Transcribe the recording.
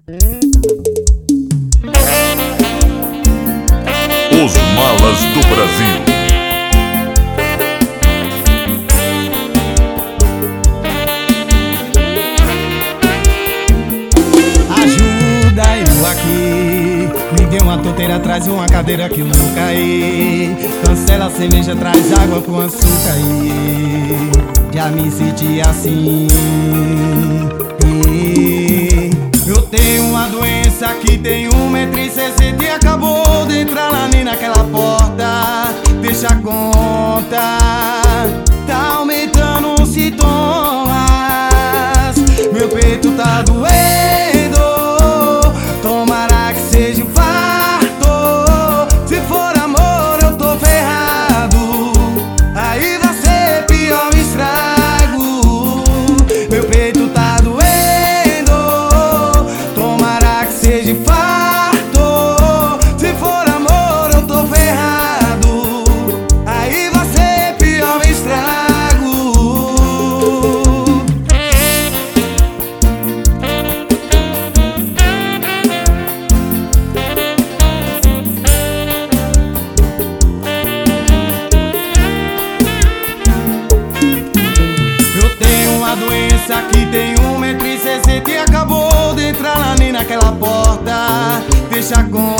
Os Malas do Brasil. Ajuda eu aqui, me dê uma tonteira, traz uma cadeira que eu vou cair. Cancela a cerveja, traz água com açúcar aí. Já me senti assim. Eu tenho uma doença que tem 1,60 m e acabou de entrar lá nem naquela porta. Deixa a conta, tá aumentando os sintomas. Meu peito tá doendo, tomara que seja infarto. Se for amor eu tô ferrado, aí vai ser pior o estrago. Meu peito tá doendo, tomara que seja infarto. Se for amor eu tô ferrado, aí vai ser pior o estrago. Doença que tem 1,60 m e acabou de entrar lá nem naquela porta. Deixa com